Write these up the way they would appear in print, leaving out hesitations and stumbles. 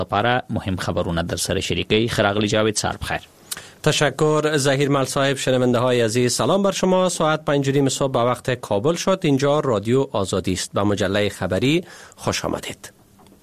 لپاره مهم خبرونه در سر شریکی. خراغلی جاوید سر بخیر. تشکر ظهیر مل صاحب. شنونده های عزیز سلام بر شما. ساعت 5:30 صبح به وقت کابل شد. اینجا رادیو آزادی است. به مجله خبری خوش آمدید.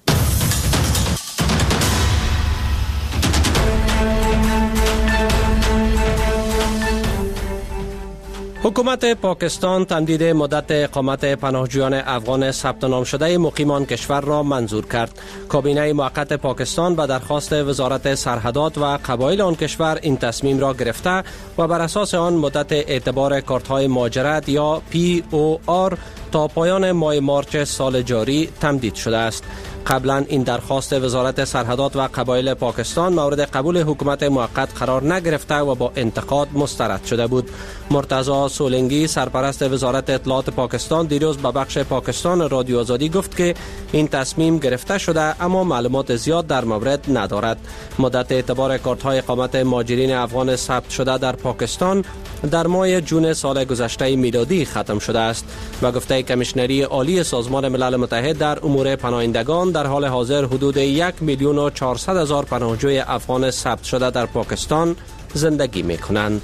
حکومت پاکستان تمدید مدت اقامت پناهجویان افغان ثبت نام شده مقیمان کشور را منظور کرد. کابینه موقت پاکستان به درخواست وزارت سرحدات و قبایل آن کشور این تصمیم را گرفته و بر اساس آن مدت اعتبار کارت‌های مهاجرت یا POR تا پایان ماه مارچ سال جاری تمدید شده است. قبلا این درخواست وزارت سرحدات و قبایل پاکستان مورد قبول حکومت موقت قرار نگرفته و با انتقاد مسترد شده بود. مرتضی سولنگی سرپرست وزارت اطلاعات پاکستان دیروز به بخش پاکستان رادیو آزادی گفت که این تصمیم گرفته شده اما معلومات زیاد در مورد ندارد. مدت اعتبار کارت‌های اقامت مهاجرین افغان ثبت شده در پاکستان در ماه جون سال گذشته میلادی ختم شده است. و گفته کمیشنری عالی سازمان ملل متحد در امور پناهندگان در حال حاضر حدود 1,400,000 پناهجوی افغان ثبت شده در پاکستان زندگی می‌کنند.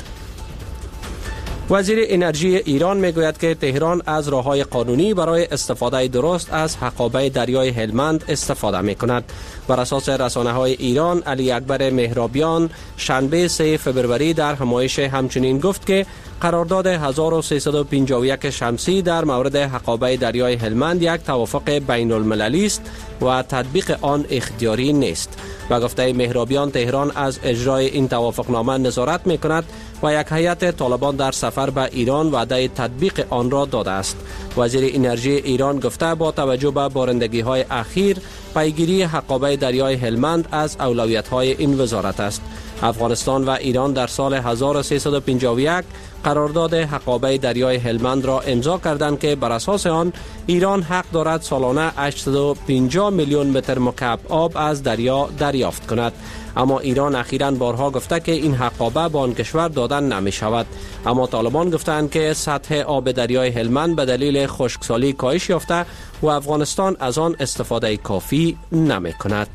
وزیر انرژی ایران میگوید که تهران از راه‌های قانونی برای استفاده درست از حقابه دریای هلمند استفاده می‌کند. بر اساس رسانه‌های ایران، علی اکبر مهرابیان شنبه 3 فوریه در همایش همچنین گفت که قرارداد 1351 شمسی در مورد حقابه دریای هلمند یک توافق بین المللی است و تطبیق آن اختیاری نیست. و گفته مهرابیان تهران از اجرای این توافقنامه نظارت می‌کند و یک هیئت طالبان در سفر به ایران وعده تطبیق آن را داده است. وزیر انرژی ایران گفته با توجه به بارندگی‌های اخیر پیگیری حقابه دریای هلمند از اولویت‌های این وزارت است. افغانستان و ایران در سال 1351 قرارداد حقابه دریای هلمند را امضا کردند که بر اساس آن ایران حق دارد سالانه 850 میلیون متر مکعب آب از دریا دریافت کند. اما ایران اخیراً بارها گفته که این حقابه به آن کشور دادن نمی شود. اما طالبان گفتند که سطح آب دریای هلمند به دلیل خشکسالی کاهش یافته و افغانستان از آن استفاده کافی نمی کند.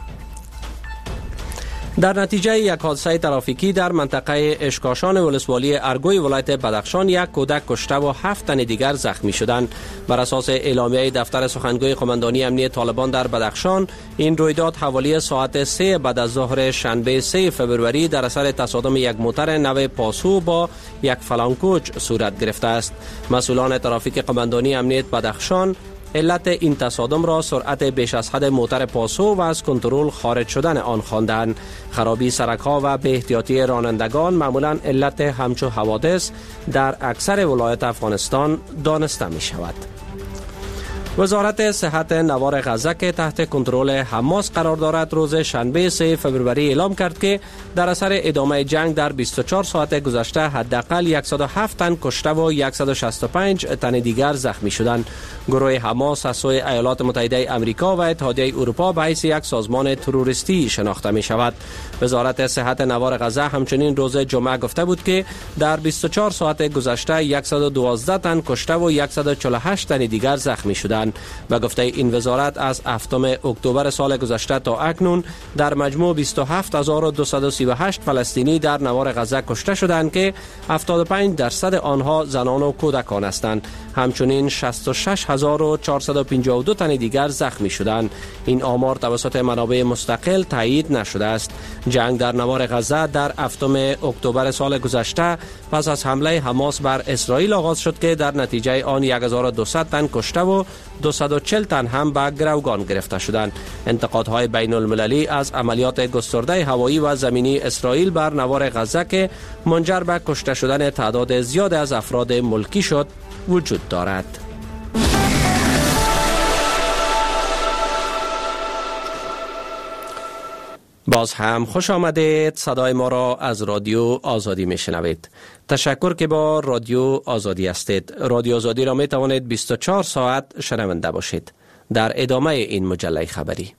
در نتیجه یک حادثه ترافیکی در منطقه اشکاشان ولسوالی ارگوی ولایت بدخشان یک کودک کشته و 7 تن دیگر زخمی شدند. بر اساس اعلامیه دفتر سخنگوی قماندانی امنیت طالبان در بدخشان، این رویداد حوالی ساعت 3 بعد از ظهر شنبه 3 فوریه در اثر تصادم یک موتر نو پاسو با یک فلانکوچ صورت گرفته است. مسئولان ترافیک قماندانی امنیت بدخشان علت این تصادم را سرعت بیش از حد موتر پاسو و از کنترل خارج شدن آن خواندند. خرابی سرک‌ها و بی احتیاطی رانندگان معمولاً علت همچو حوادث در اکثر ولایات افغانستان دانسته می شود. وزارت صحت نوار غزه که تحت کنترل حماس قرار دارد روز شنبه 3 فوریه اعلام کرد که در اثر ادامه جنگ در 24 ساعت گذشته حداقل 107 تن کشته و 165 تن دیگر زخمی شدند. گروه حماس از سوی ایالات متحده آمریکا و اتحادیه اروپا به حیث یک سازمان تروریستی شناخته می شود. وزارت صحت نوار غزه همچنین روز جمعه گفته بود که در 24 ساعت گذشته 112 تن کشته و 148 تن دیگر زخمی شدند. و گفته این وزارت از 7 اکتبر سال گذشته تا اکنون در مجموع 27238 فلسطینی در نوار غزه کشته شدند که 75% آنها زنان و کودکان هستند. همچنین 66452 تن دیگر زخمی شدند. این آمار توسط منابع مستقل تایید نشده است. جنگ در نوار غزه در 7 اکتبر سال گذشته پس از حمله حماس بر اسرائیل آغاز شد که در نتیجه آن 1200 تن کشته و 240 تن هم به گروگان گرفته شدند. انتقادهای بین المللی از عملیات گسترده هوایی و زمینی اسرائیل بر نوار غزه که منجر به کشته شدن تعداد زیاد از افراد ملکی شد وجود دارد. باز هم خوش آمدید. صدای ما را از رادیو آزادی می شنوید. تشکر که با رادیو آزادی هستید. رادیو آزادی را می توانید 24 ساعت شنونده باشید. در ادامه این مجله خبری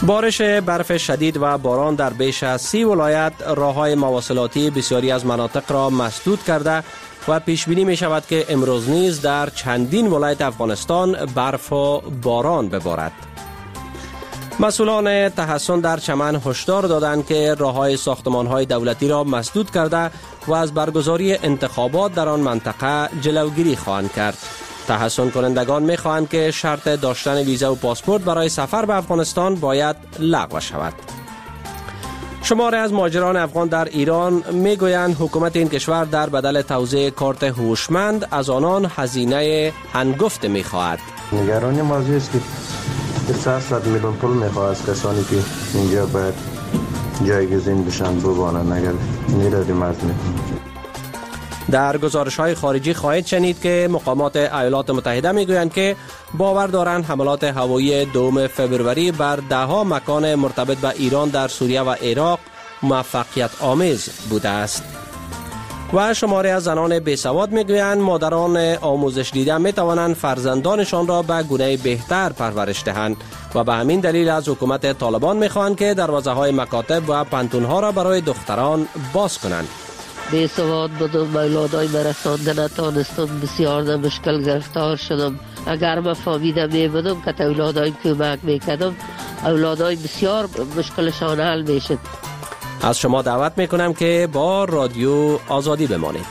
بارش برف شدید و باران در بیش از 30 ولایت راههای مواصلاتی بسیاری از مناطق را مسدود کرده و پیش بینی می شود که امروز نیز در چندین ولایت افغانستان برف و باران ببارد. مسئولان تحصن در چمن هشدار دادند که راههای ساختمان‌های دولتی را مسدود کرده و از برگزاری انتخابات در آن منطقه جلوگیری خواهند کرد. تحصن کنندگان می خواهند که شرط داشتن ویزا و پاسپورت برای سفر به افغانستان باید لغو شود. شماری از مهاجران افغان در ایران می گویند حکومت این کشور در بدل توزیع کارت هوشمند از آنان هزینه هنگفت می خواهد. نگرانی موضوع است که 300 میلیون پول می خواهد از کسانی که اینجا باید جایگزین بشن ببانند اگر نیرادی مزمی. در گزارش‌های خارجی خواهید شنید که مقامات ایالات متحده می‌گویند که باور دارند حملات هوایی 2 فبروری بر ده‌ها مکان مرتبط به ایران در سوریه و عراق موفقیت آمیز بوده است. و شماری از زنان بیسواد می‌گویند مادران آموزش دیده می‌توانند فرزندانشان را به گونه بهتر پرورش دهند و به همین دلیل از حکومت طالبان می‌خواهند که دروازه‌های مکاتب و پانتون‌ها را برای دختران باز کنند. بیسواد بودم، اولادای برسانده نتانستم، بسیار در مشکل گرفتار شدم. اگر من فهمیده می بودم که اولادای کمک میکردم، اولادای بسیار مشکلشان حل میشد. از شما دعوت میکنم که با رادیو آزادی بمانید.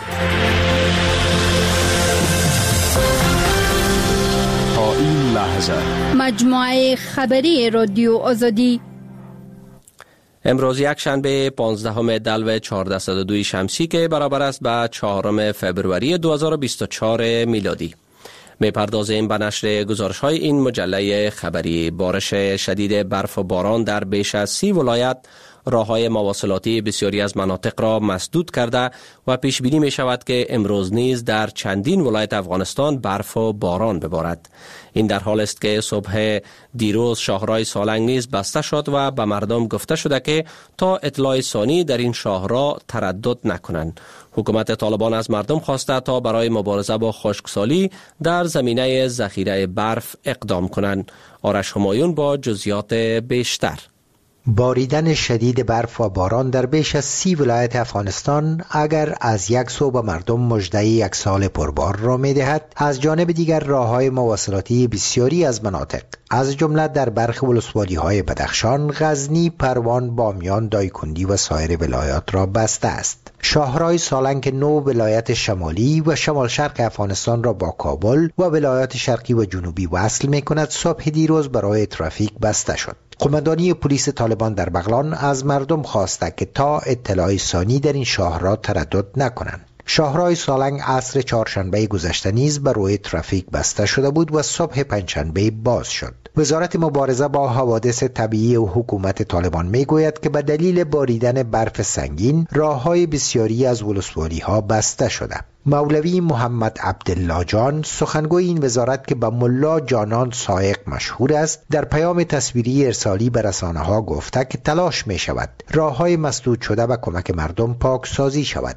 تا این لحظه مجموعه خبری رادیو آزادی امروز یک شنبه 15 دلو 1402 شمسی که برابر است به 4 فبروری 2024 میلادی. میپردازیم به نشر گزارش‌های این مجله خبری. بارش شدید برف و باران در بیش از 30 ولایت راههای مواصلاتی بسیاری از مناطق را مسدود کرده و پیش بینی می شود که امروز نیز در چندین ولایت افغانستان برف و باران ببارد. این در حال است که صبح دیروز شاهراه سالنگ نیز بسته شد و به مردم گفته شده که تا اطلاع ثانی در این شاهراه تردد نکنند. حکومت طالبان از مردم خواسته تا برای مبارزه با خشکسالی در زمینه ذخیره برف اقدام کنند. آرش همایون با جزئیات بیشتر. باریدن شدید برف و باران در بیش از 30 ولایت افغانستان اگر از یک سو به مردم مژده یک سال پربار را می دهد، از جانب دیگر راههای مواصلاتی بسیاری از مناطق از جمله در برخی ولسوالی‌های بدخشان، غزنی، پروان، بامیان، دایکنی و سایر ولایات را بسته است. شاهراه سالنگ که 9 ولایت شمالی و شمال شرق افغانستان را با کابل و ولایات شرقی و جنوبی وصل می کند، صبح دیروز برای ترافیک بسته شد. قماندانی پلیس طالبان در بغلان از مردم خواسته که تا اطلاع ثانی در این شاهراه تردد نکنند. شاهراه سالنگ عصر چهارشنبه گذشته نیز برای ترافیک بسته شده بود و صبح پنجشنبه باز شد. وزارت مبارزه با حوادث طبیعی و حکومت طالبان میگوید که به دلیل باریدن برف سنگین راههای بسیاری از ولسوالی‌ها بسته شده. مولوی محمد عبدالله جان، سخنگوی این وزارت که به ملا جانان سایق مشهور است، در پیام تصویری ارسالی به رسانه‌ها گفته که تلاش می شود راههای مسدود شده و کمک مردم پاکسازی شود.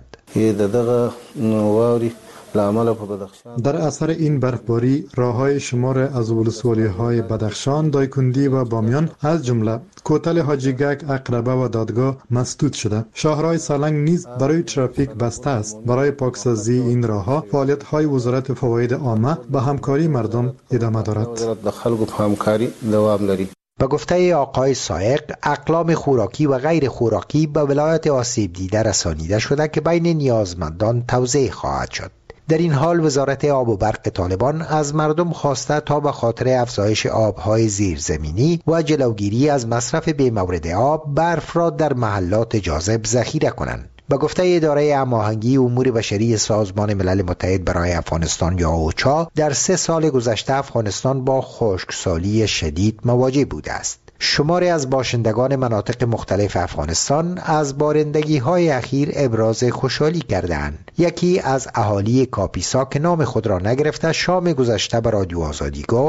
در اثر این برفباری راههای شمار از ولسوالی‌های بدخشان، دایکنی و بامیان از جمله کوتل حاجی گک، عقربه و دادگاه مسدود شده. شاهراه سالنگ نیز برای ترافیک بسته است. برای پاکسازی این راهها فعالیت‌های وزارت فواید عامه به همکاری مردم ادامه دارد. به گفته آقای سایق، اقلام خوراکی و غیر خوراکی به ولایت آسیب دیده رسانیده شده که بین نیازمندان توزیع خواهد شد. در این حال وزارت آب و برق طالبان از مردم خواسته تا به خاطر افزایش آبهای زیرزمینی و جلوگیری از مصرف بی‌مورد آب، برف را در محلات جاذب ذخیره کنند. به گفته اداره هماهنگی امور بشری سازمان ملل متحد برای افغانستان یا اوچا، در 3 سال گذشته افغانستان با خشکسالی شدید مواجه بوده است. شماری از باشندگان مناطق مختلف افغانستان از بارندگی‌های اخیر ابراز خوشحالی کردند. یکی از اهالی کاپیسا که نام خود را نگرفته شام گذشته به رادیو آزادی گفت: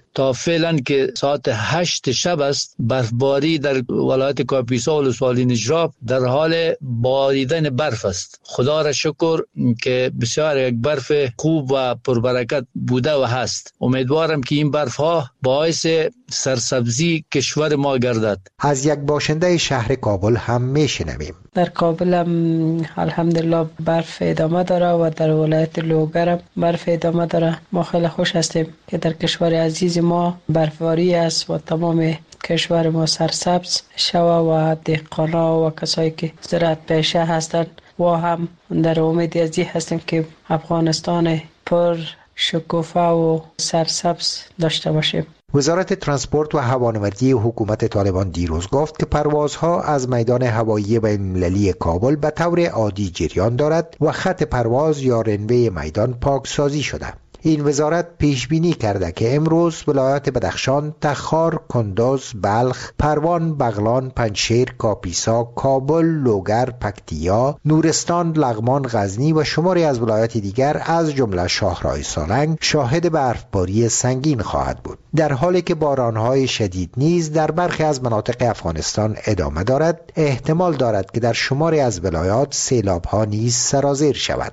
تا فعلا که ساعت 8 شب است برفباری در ولایت کاپیسا و ولسوالی نجراب در حال باریدن برف است. خدا را شکر که بسیار یک برف خوب و پربرکت بوده و هست. امیدوارم که این برف ها باعث سرسبزی کشور ما گردد. از یک باشنده شهر کابل هم میشنویم. در کابل هم الحمدلله برف ادامه داره و در ولایت لوگر هم برف ادامه داره. ما خیلی خوش هستیم که در کشور عزیز ما برفباری است و تمام کشور ما سرسبز شود و دهقانا و کسایی که زراعت پیشه هستند و هم در امید از این هستیم که افغانستان پر شکوفه و سرسبز داشته باشیم. وزارت ترانسپورت و هوانوردی حکومت طالبان دیروز گفت که پروازها از میدان هوایی بین‌المللی کابل به طور عادی جریان دارد و خط پرواز یا رنوی میدان پاکسازی شده. این وزارت پیش بینی کرده که امروز ولایات بدخشان، تخار، کندوز، بلخ، پروان، بغلان، پنجشیر، کاپیسا، کابل، لوگر، پکتیا، نورستان، لغمان، غزنی و شماری از ولایات دیگر از جمله شاهراه سالنگ شاهد برفباری سنگین خواهد بود، در حالی که بارانهای شدید نیز در برخی از مناطق افغانستان ادامه دارد. احتمال دارد که در شماری از ولایات سیلاب‌ها نیز سرازیر شود.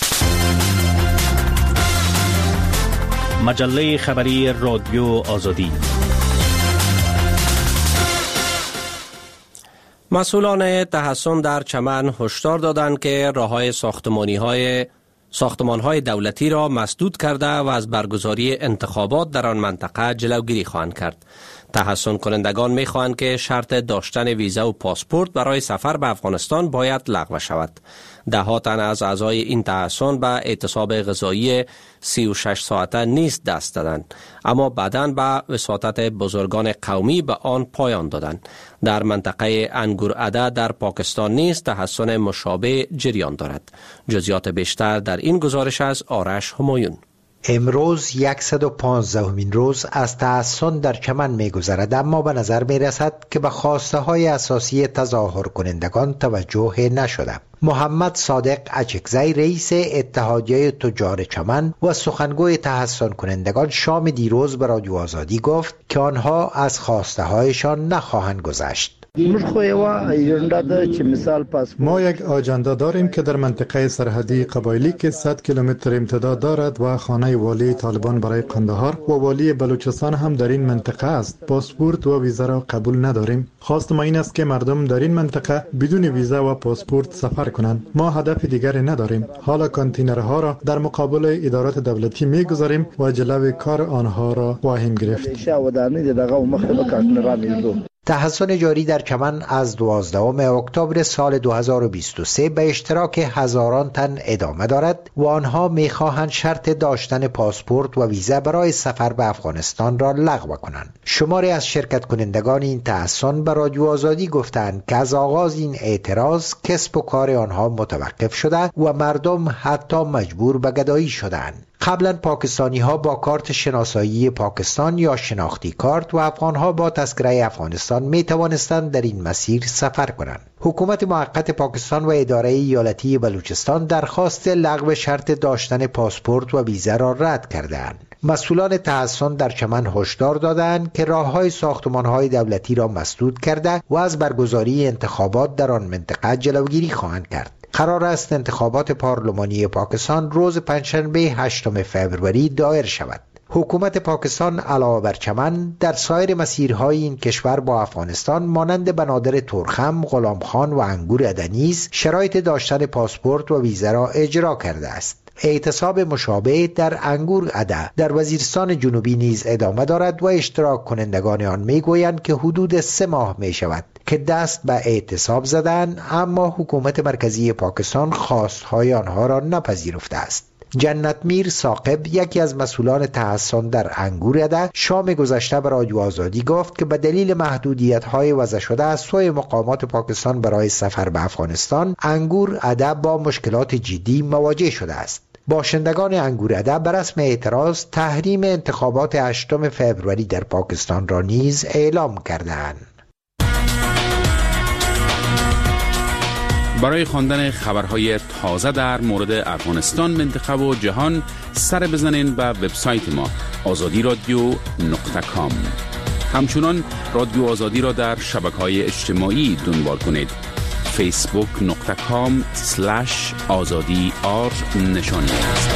مجله خبری رادیو آزادی. مسئولان تحصن در چمن هشدار دادند که راه‌های ساختمان‌های دولتی را مسدود کرده و از برگزاری انتخابات در آن منطقه جلوگیری خواهند کرد. تحصن کنندگان می‌خواهند که شرط داشتن ویزا و پاسپورت برای سفر به افغانستان باید لغو شود. ده‌ها تن از اعضای این تحصن به اعتصاب غذایی 36 ساعته نیز دست دادند، اما بعداً به وساطت بزرگان قومی به آن پایان دادند. در منطقه انگورعده در پاکستان نیز تحصن مشابه جریان دارد. جزئیات بیشتر در این گزارش از آرش همایون. امروز 115مین روز از تحصن در چمن می‌گذرد، اما به نظر می‌رسد که به خواسته های اساسی تظاهر کنندگان توجه نشده. محمد صادق اچکزی رئیس اتحادیه تجار چمن و سخنگوی تحصن کنندگان شام دیروز به رادیو آزادی گفت که آنها از خواسته هایشان نخواهند گذشت. ما یک آجنده داریم که در منطقه سرحدی قبایلی که 100 کیلومتر امتداد دارد و خانه والی طالبان برای قندهار و والی بلوچستان هم در این منطقه است. پاسپورت و ویزا را قبول نداریم. خواست ما این است که مردم در این منطقه بدون ویزا و پاسپورت سفر کنند. ما هدف دیگری نداریم. حالا کانتینرها را در مقابل ادارات دولتی میگذاریم و جلوی کار آنها را خواهیم گرفت. تحصن جاری در چمن از 12 اکتبر سال 2023 به اشتراک هزاران تن ادامه دارد و آنها می‌خواهند شرط داشتن پاسپورت و ویزا برای سفر به افغانستان را لغو کنند. شماری از شرکت کنندگان این تحصن به رادیو آزادی گفتند که از آغاز این اعتراض کسب و کار آنها متوقف شده و مردم حتی مجبور به گدایی شدند. قبلا پاکستانی ها با کارت شناسایی پاکستان یا شناختی کارت و افغان ها با تذکره افغانستان می توانستند در این مسیر سفر کنند. حکومت موقت پاکستان و اداره ایالتی بلوچستان درخواست لغو شرط داشتن پاسپورت و ویزا را رد کردند. مسئولان تحصن در چمن هشدار دادند که راه‌های ساختمان‌های دولتی را مسدود کرده و از برگزاری انتخابات در آن منطقه جلوگیری خواهند کرد. قرار است انتخابات پارلمانی پاکستان روز پنجشنبه 8 فوریه دایر شود. حکومت پاکستان علاوه بر چمن در سایر مسیرهای این کشور با افغانستان مانند بنادر تورخم، غلامخان و انگورعده نیز شرایط داشتن پاسپورت و ویزا را اجرا کرده است. اعتصاب مشابه در انگورعده در وزیرستان جنوبی نیز ادامه دارد و اشتراک کنندگان آن میگویند که حدود 3 ماه می شود که دست به اعتصاب زدند، اما حکومت مرکزی پاکستان خواستهای آنها را نپذیرفته است. جنت میر ثاقب یکی از مسئولان تحصن در انگورعده شام گذشته به رادیو آزادی گفت که به دلیل محدودیت‌های وضع شده از سوی مقامات پاکستان برای سفر به افغانستان، انگورعده با مشکلات جدی مواجه شده است. باشندگان انگورعده بر رسم اعتراض تحریم انتخابات 8 فوریه در پاکستان را نیز اعلام کردند. برای خواندن خبرهای تازه در مورد افغانستان، منطقه و جهان سر بزنین به وبسایت ما azadiradio.com. همچنان رادیو آزادی را در شبکه‌های اجتماعی دنبال کنید. facebook.com/azadi_r نشانی است.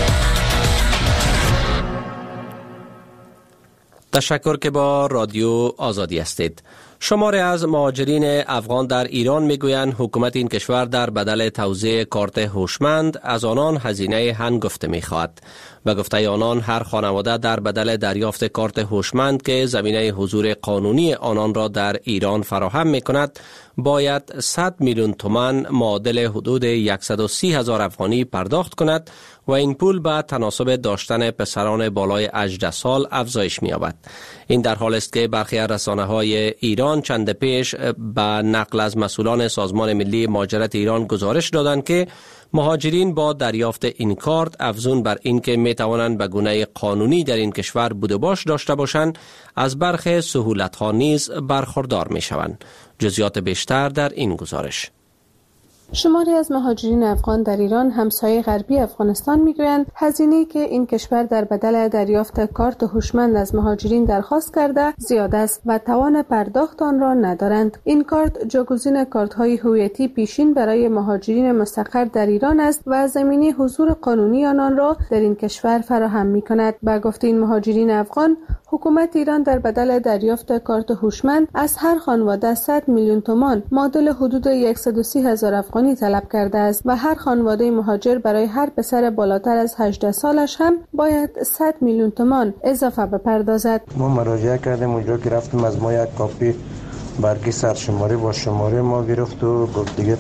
تشکر که با رادیو آزادی هستید. شماری از مهاجرین افغان در ایران میگویند حکومت این کشور در بدل توزیع کارت هوشمند از آنان هزینه هنگفته میخواهد. به گفته آنان هر خانواده در بدل دریافت کارت هوشمند که زمینه حضور قانونی آنان را در ایران فراهم میکند باید 100 میلیون تومان معادل حدود 130,000 افغانی پرداخت کند و این پول به تناسب داشتن پسران بالای 18 سال افزایش می‌یابد. این در حال است که برخی رسانه‌های ایران چند پیش به نقل از مسئولان سازمان ملی مهاجرت ایران گزارش دادند که مهاجرین با دریافت این کارت افزون بر این که می توانند به گونه قانونی در این کشور بود و باش داشته باشند از برخی سهولت‌ها نیز برخوردار می شوند. جزئیات بیشتر در این گزارش. شماری از مهاجرین افغان در ایران همسایه غربی افغانستان میگویند هزینه‌ای که این کشور در بدل دریافت کارت هوشمند از مهاجرین درخواست کرده زیاد است و توان پرداخت آن را ندارند. این کارت جایگزین کارت‌های هویتی پیشین برای مهاجرین مستقر در ایران است و زمینه حضور قانونی آنان را در این کشور فراهم می‌کند. با گفته این مهاجرین افغان، حکومت ایران در بدل دریافت کارت هوشمند از هر خانواده 100 میلیون تومان معادل حدود 130,000 افغانی طلب کرده است و هر خانواده مهاجر برای هر پسر بالاتر از 18 سالش هم باید 100 میلیون تومان اضافه بپردازد. ما مراجعه کردیم اونجا که رفتیم، از ما یک کاپی برگی سرشماری با شماره ما گرفت و گفت دیگه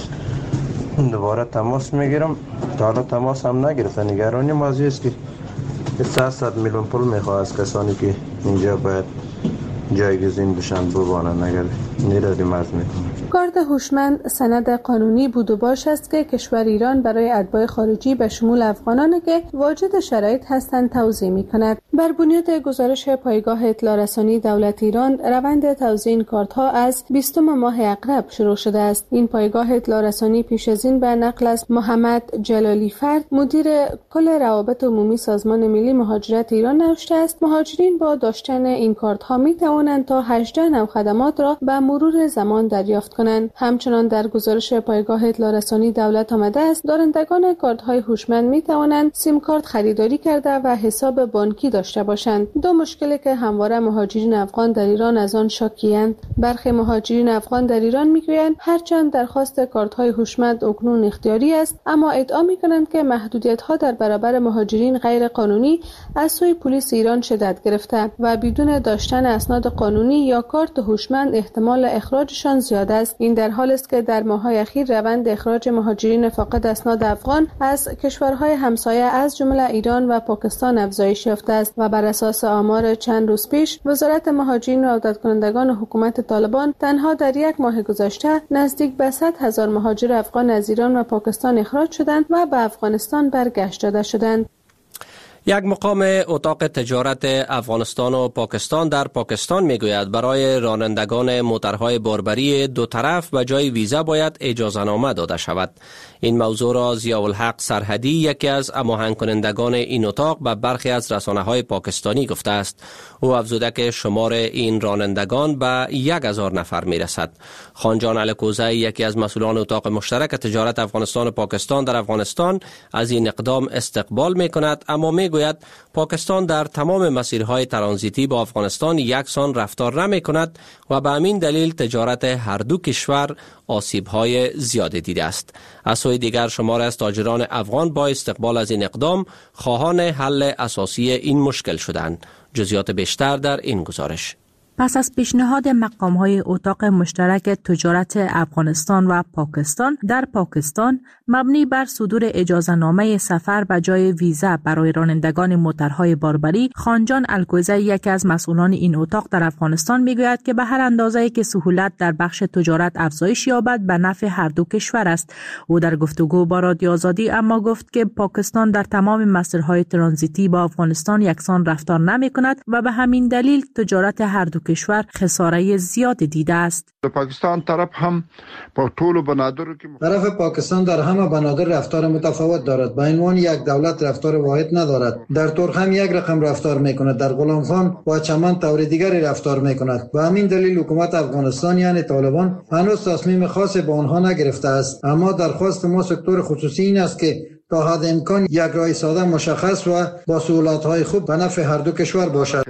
دوباره تماس میگیرم. تا حالا تماس هم نگرفته. نگرانی ما است که 300 میلیون پول میخواه از کسانی که اینجا باید جایگزین بشن ببانن اگر ندادیم عرض میکنم. کارت هوشمند سند قانونی بود و باش است که کشور ایران برای اتباع خارجی به شمول افغانانی که واجد شرایط هستند توزیع میکند. بر بنیاد گزارش پایگاه اطلاع رسانی دولت ایران، روند توزیع این کارت ها از 20 ماه اقرب شروع شده است. این پایگاه اطلاع رسانی پیش از این به نقل از محمد جلالی فرد، مدیر کل روابط عمومی سازمان ملی مهاجرت ایران نوشته است مهاجرین با داشتن این کارت ها می توانند تا 18 نوع خدمات را به مرور زمان دریافت کنند. همچنان در گزارش پایگاه اطلاع رسانی دولت آمده است دارندگان کارت های هوشمند می توانند سیم کارت خریداری کرده و حساب بانکی داشته باشند. دو مشکلی که همواره مهاجرین افغان در ایران از آن شاکی‌اند. برخی مهاجرین افغان در ایران میگویند هرچند درخواست کارت های هوشمند اکنون اختیاری است، اما ادعا می‌کنند که محدودیت ها در برابر مهاجرین غیر قانونی از سوی پلیس ایران شدت گرفته و بدون داشتن اسناد قانونی یا کارت هوشمند احتمال اخراجشان زیاد است. این در حال است که در ماه‌های اخیر روند اخراج مهاجرین فاقد اسناد افغان از کشورهای همسایه از جمله ایران و پاکستان افزایش یافته است و بر اساس آمار چند روز پیش وزارت مهاجرین و عودت‌کنندگان حکومت طالبان تنها در یک ماه گذشته نزدیک به 100,000 مهاجر افغان از ایران و پاکستان اخراج شدند و به افغانستان برگشت داده شدند. یک مقام اتاق تجارت افغانستان و پاکستان در پاکستان میگوید برای رانندگان موترهای باربری دو طرف به جای ویزا باید اجازه‌نامه داده شود. این موضوع را ضیاءالحق سرحدی یکی از هماهنگ کنندگان این اتاق به برخی از رسانه‌های پاکستانی گفته است. او افزوده که شمار این رانندگان به 1,000 نفر میرسد. خانجان الکوزی یکی از مسئولان اتاق مشترک تجارت افغانستان و پاکستان در افغانستان از این اقدام استقبال میکند، اما میگوید پاکستان در تمام مسیرهای ترانزیتی با افغانستان یکسان رفتار نمی کند و به همین دلیل تجارت هر دو کشور آسیب‌های زیادی دیده است. از سوی دیگر شمار از تاجران افغان با استقبال از این اقدام خواهان حل اساسی این مشکل شدند. جزئیات بیشتر در این گزارش. پس از پیشنهاد مقام‌های اتاق مشترک تجارت افغانستان و پاکستان در پاکستان مبنی بر صدور اجازه‌نامه سفر به جای ویزا برای رانندگان موترهای باربری، خانجان الکوزی یکی از مسئولان این اتاق در افغانستان میگوید که به هر اندازه‌ای که سهولت در بخش تجارت افزایش یابد به نفع هر دو کشور است. او در گفتگو با رادیو آزادی اما گفت که پاکستان در تمام مسیرهای ترانزیتی با افغانستان یکسان رفتار نمی‌کند و به همین دلیل تجارت هر دو دو کشور خساره زیاد دیده است. پاکستان طرف هم با طول بنادر طرف پاکستان در همه بنادر رفتار متفاوت دارد. به عنوان یک دولت رفتار واحد ندارد. در ترک هم یک رقم رفتار میکند، در غلامخان با چمن طور دیگری رفتار میکند. به همین دلیل حکومت افغانستان یعنی طالبان هنوز تصمیم خاصی با آنها نگرفته است. اما درخواست ما سکتور خصوصی این است که تا حد امکان یک راه ساده مشخص و با سهولت‌های خوب به نفع هر دو کشور باشد.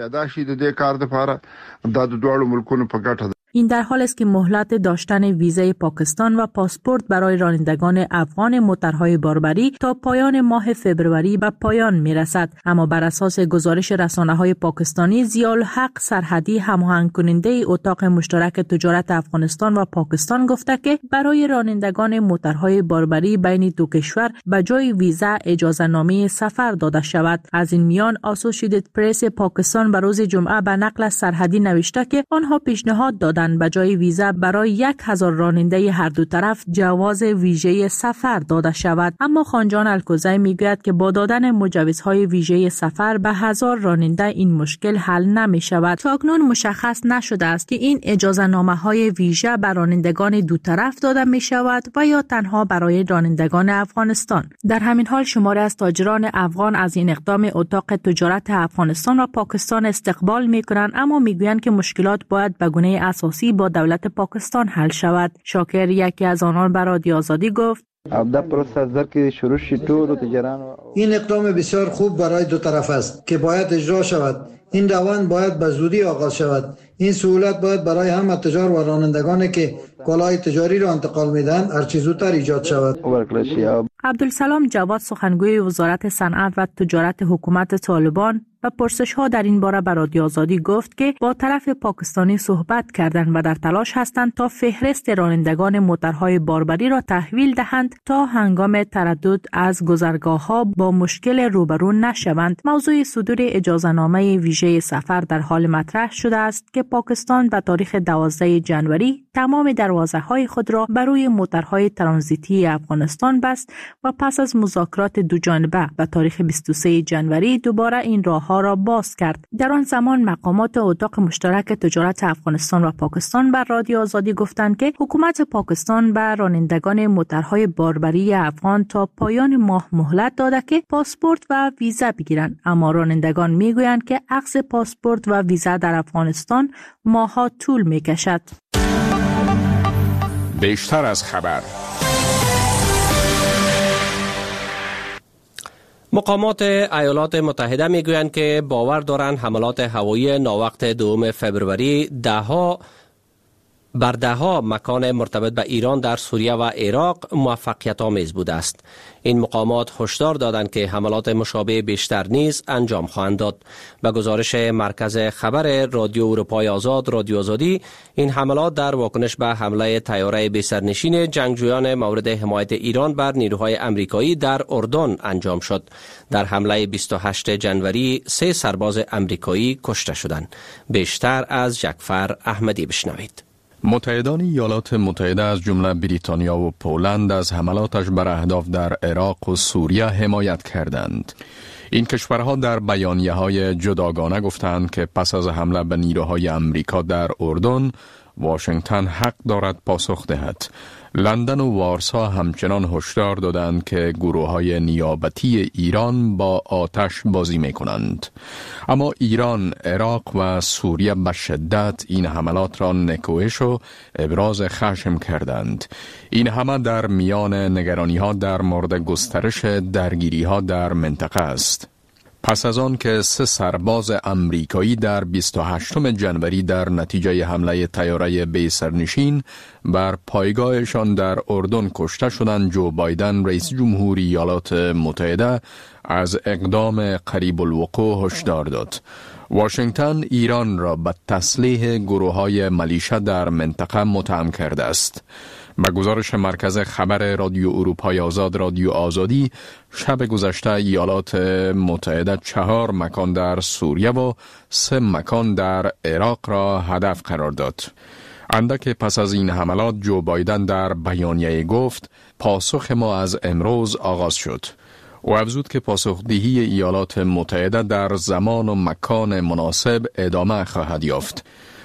این در حال است که مهلت داشتن ویزای پاکستان و پاسپورت برای رانندگان افغان موترهای باربری تا پایان ماه فوریه به پایان میرسد. اما بر اساس گزارش رسانه‌های پاکستانی، ضیاءالحق سرحدی هماهنگ کننده اتاق مشترک تجارت افغانستان و پاکستان گفته که برای رانندگان موترهای باربری بین دو کشور به جای ویزا اجازه نامه سفر داده شود. از این میان اسوسییتد پرس پاکستان به روز جمعه به نقل از سرحدی نوشته که آنها پیشنهاد دادند به جای ویزا برای 1000 راننده هر دو طرف جواز ویژه سفر داده شود. اما خانجان الکوزی میگوید که با دادن مجوزهای ویژه سفر به 1000 راننده این مشکل حل نمی شود. تاکنون مشخص نشده است که این اجازه نامه های ویژه به رانندگان دو طرف داده می شود و یا تنها برای رانندگان افغانستان. در همین حال شماری از تاجران افغان از این اقدام اتاق تجارت افغانستان و پاکستان استقبال می کنند، اما میگویند که مشکلات باید به گونه اساسی با دولت پاکستان حل شود. شاکر یکی از آنان به رادیو آزادی گفت این اقدام بسیار خوب برای دو طرف است که باید اجرا شود. این روند باید به زودی آغاز شود. این سهولت باید برای همه تجار و رانندگانی که کالای تجاری را انتقال میدن هر چه زودتر ایجاد شود. عبدالسلام جواد سخنگوی وزارت صنعت و تجارت حکومت طالبان و پرسش ها در این باره به رادیو آزادی گفت که با طرف پاکستانی صحبت کردند و در تلاش هستند تا فهرست رانندگان موترهای باربری را تحویل دهند تا هنگام تردد از گذرگاه ها با مشکل روبرو نشوند. موضوع صدور اجازه نامه ویژه سفر در حال مطرح شده است که پاکستان به تاریخ 12 جنوری تمام دروازه های خود را برای موترهای ترانزیتی افغانستان بست و پس از مذاکرات دو جانبه به تاریخ 23 جنوری دوباره این راه ها را باز کرد. در آن زمان مقامات اتاق مشترک تجارت افغانستان و پاکستان بر رادیو آزادی گفتند که حکومت پاکستان به رانندگان موترهای باربری افغان تا پایان ماه مهلت داده که پاسپورت و ویزا بگیرند، اما رانندگان میگویند که اخذ پاسپورت و ویزا در افغانستان ماه‌ها طول میکشد. بیشتر از خبر. مقامات ایالات متحده میگویند که باور دارند حملات هوایی ناوقت 2 فوریه بر دهها مکان مرتبط به ایران در سوریه و عراق موفقیت آمیز بوده است. این مقامات هشدار دادند که حملات مشابه بیشتر نیز انجام خواهند داد. به گزارش مرکز خبر رادیو اروپای آزاد رادیو آزادی، این حملات در واکنش به حمله طیاره بی‌سرنشین جنگجویان مورد حمایت ایران بر نیروهای امریکایی در اردن انجام شد. در حمله 28 جنوری 3 سرباز امریکایی کشته شدند. بیشتر از جعفر احمدی بشنوید. متحدان ایالات متحده از جمله بریتانیا و پولند از حملاتش بر اهداف در عراق و سوریه حمایت کردند. این کشورها در بیانیه‌های جداگانه گفتند که پس از حمله به نیروهای امریکا در اردن، واشنگتن حق دارد پاسخ دهد. لندن و وارسا همچنان هشدار دادند که گروه‌های نیابتی ایران با آتش بازی می‌کنند. اما ایران، عراق و سوریه به شدت این حملات را نکوهش و ابراز خشم کردند. این همه در میان نگرانی‌ها در مورد گسترش درگیری‌ها در منطقه است. پس از آن که 3 سرباز امریکایی در 28 جنوری در نتیجه حمله طیاره بی‌سرنشین بر پایگاهشان در اردن کشته شدند، جو بایدن رئیس جمهوری ایالات متحده از اقدام قریب الوقوع هشدار داد. واشنگتن ایران را به تسلیح گروه‌های ملیشه در منطقه متهم کرده است. به گزارش مرکز خبر رادیو اروپای آزاد رادیو آزادی، شب گذشته ایالات متحده 4 مکان در سوریه و 3 مکان در عراق را هدف قرار داد. اندک پس از این حملات جو بایدن در بیانیه گفت پاسخ ما از امروز آغاز شد. او افزود که پاسخدهی ایالات متحده در زمان و مکان مناسب ادامه خواهد یافت.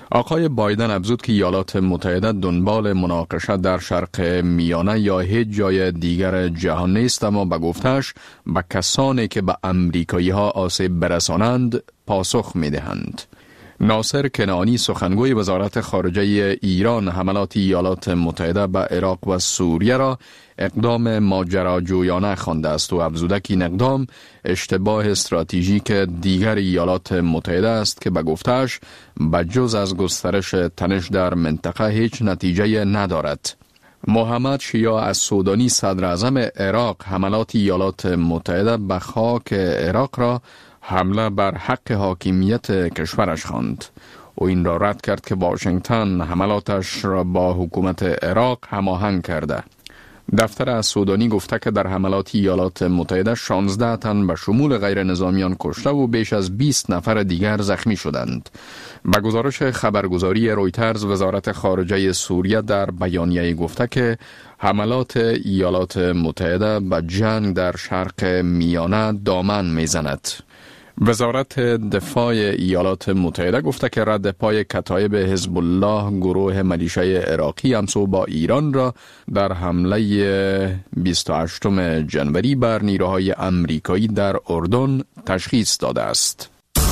آقای بایدن افزود که ایالات متحده دنبال مناقشه در شرق میانه یا هیچ جای دیگر جهان نیست، اما به گفتش به کسانی که به امریکایی ها آسیب برسانند پاسخ می دهند. ناصر کنعانی سخنگوی وزارت خارجه ایران حملات ایالات متحده به عراق و سوریه را اقدام ماجراجویانه خوانده است و افزوده که این اقدام اشتباه استراتژیک دیگر ایالات متحده است که به گفتش بجز از گسترش تنش در منطقه هیچ نتیجه ندارد. محمد شیعه السودانی صدر اعظم عراق حملات ایالات متحده به خاک عراق را حمله بر حق حاکمیت کشورش خواند. او این را رد کرد که واشنگتن حملاتش را با حکومت عراق هماهنگ کرده. دفتر السودانی گفته که در حملات ایالات متحده 16 تن به شمول غیر نظامیان کشته و بیش از 20 نفر دیگر زخمی شدند. به گزارش خبرگزاری رویترز، وزارت خارجه سوریه در بیانیه گفته که حملات ایالات متحده به جنگ در شرق میانه دامن میزند. وزارت دفاع ایالات متحده گفته که رد پای کتایب حزب الله گروه ملیشه عراقی همسو با ایران را در حمله 28 جنوری بر نیروهای امریکایی در اردن تشخیص داده است.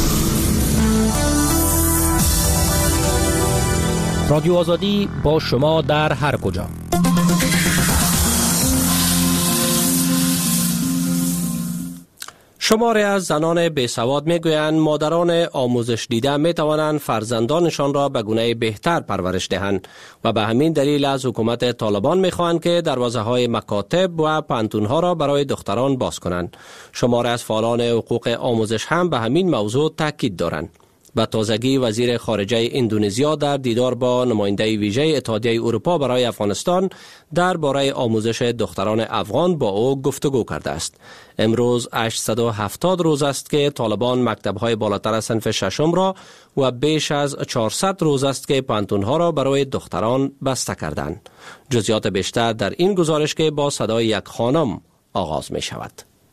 رادیو آزادی با شما در هر کجا. شماری از زنان بیسواد میگویند مادران آموزش دیده میتوانند فرزندانشان را به گونه بهتر پرورش دهند و به همین دلیل از حکومت طالبان میخواهند که دروازه‌های مکاتب و پانتون‌ها را برای دختران باز کنند. شماری از فعالان حقوق آموزش هم به همین موضوع تاکید دارند. به تازگی وزیر خارجه اندونزیا در دیدار با نماینده ویژه اتحادیه اروپا برای افغانستان درباره آموزش دختران افغان با او گفتگو کرده است. امروز 870 روز است که طالبان مکتب‌های بالاتر از صنف ششم را و بیش از 400 روز است که پانتون‌ها را برای دختران بسته کردند. جزئیات بیشتر در این گزارش که با صدای یک خانم آغاز می شود.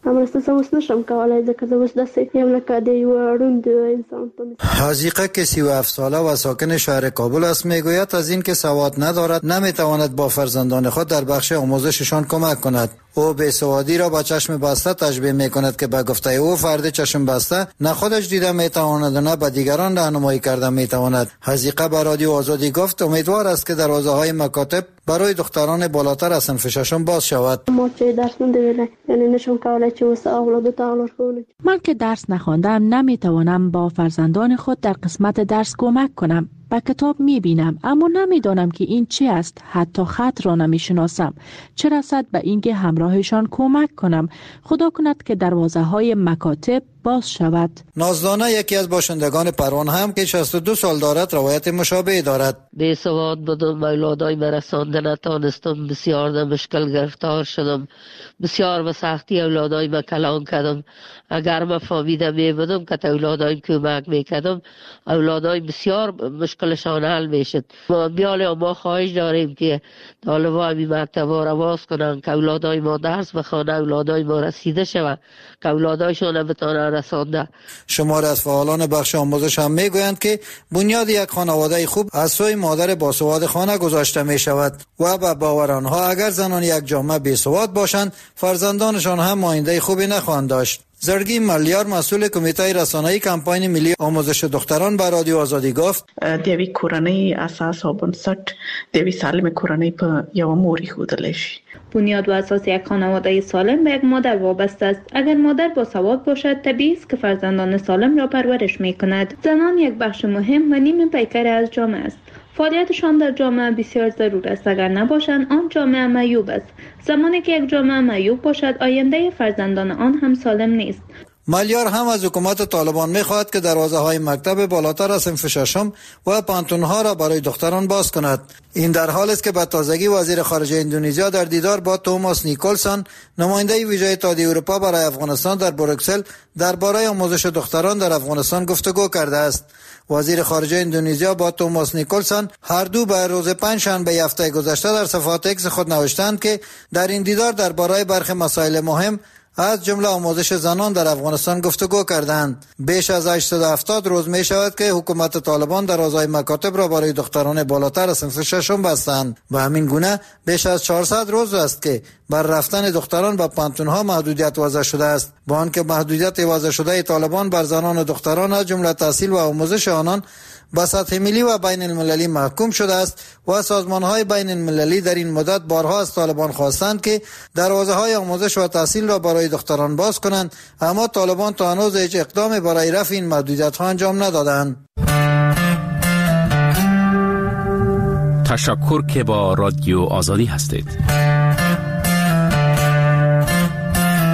حاذیقه که 37 ساله و ساکن شهر کابل است میگوید از این که سواد ندارد نمیتواند با فرزندان خود در بخش آموزششان کمک کند. او بیسوادی را با چشم بسته تشبیه میکند که به گفته او فرد چشم بسته نه خودش دیده میتواند و نه به دیگران راهنمایی کرده میتواند. حاذیقه به رادیو آزادی گفت امیدوار است که دروازه‌های مکاتب برای دختران بالاتر از صنف ششم باز شود. من که درس نخواندم نمیتوانم با فرزندان خود در قسمت درس کمک کنم. با کتاب میبینم اما نمیدانم که این چی است. حتی خط را نمیشناسم، چه رسد به اینکه همراهشان کمک کنم. خدا کند که دروازه‌های مکاتب باز شود. نازدانه یکی از باشندگان پروان هم که 62 سال دارد روایت مشابه دارد. بیسواد بودم، به اولادای برسانده نتانستم، بسیار مشکل گرفتار شدم، بسیار به سختی اولادای من کلان کردم. اگر من فهمیده میبودم که اولادای کمک میکردم اولادای بسیار مشکلشان حل میشد. ما خواهش داریم که طالبان این مکتبا را باز کنند که اولادای ما درس بخوانند، اولادای ما رسیده شوند، که اولادایشان بتوانند رسانده. شمار از فعالان بخش آموزش هم میگویند که بنیاد یک خانواده خوب از سوی مادر باسواد خانه گذاشته می شود و به باور آنها اگر زنان یک جامعه بیسواد باشند فرزندانشان هم آینده خوبی نخواهند داشت. زرگی ملیار مسئول کمیته رسانه‌ای کمپاین ملی آموزش دختران به رادیو آزادی گفت دوی کورنۍ اساس او بنسټ دوی سالم کورنۍ په یو مور ایښودل شي. بنیاد و اساس یک خانواده سالم به یک مادر وابسته است. اگر مادر با سواد باشد طبیعی است که فرزندان سالم را پرورش می‌کند. زنان یک بخش مهم و نیم پیکر از جامعه است. فعالیتشان در جامعه بسیار ضرور است. اگر نباشند آن جامعه معیوب است. زمانی که یک جامعه معیوب باشد آینده فرزندان آن هم سالم نیست. ملیار هم از حکومت طالبان می‌خواهد که دروازه‌های مکتب بالاتر از صنف ششم و پانتون‌ها را برای دختران باز کند. این در حالی است که به تازگی وزیر خارجه اندونزیا در دیدار با توماس نیکولسون نماینده ویژه اتحادیه اروپا برای افغانستان در بروکسل درباره آموزش دختران در افغانستان گفتگو کرده است. وزیر خارجه اندونزیا با توماس نیکولسون هر دو به روز پنجشنبه هفته گذشته در صفحات اکس خود نوشتند که در این دیدار درباره برخی مسائل مهم از جمله آموزش زنان در افغانستان گفتگو کردند. بیش از 870 روز می شود که حکومت طالبان دروازهای مکاتب را برای دختران بالاتر صنف ششم بستند و همین گونه بیش از 400 روز است که بر رفتن دختران به پانتون‌ها محدودیت وضع شده است، با آنکه محدودیت وضع شده طالبان بر زنان و دختران از جمله تحصیل و آموزش آنان به سطح ملی و بین المللی محکوم شده است و سازمان‌های بین المللی در این مدت بارها از طالبان خواستند که دروازه‌های آموزش و تحصیل را برای دختران باز کنند، اما طالبان تا هنوز هیچ اقدامی برای رفع این محدودیت‌ها انجام ندادند. تشکر که با رادیو آزادی هستید.